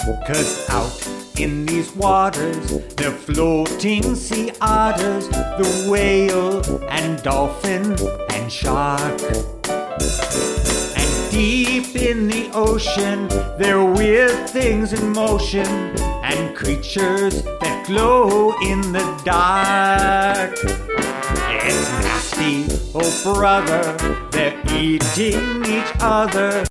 'Cause out in these waters, the floating sea otters, the whale and dolphin and shark. And deep in the ocean, there are weird things in motion and creatures that glow in the dark. It's nasty, oh brother, they're eating each other.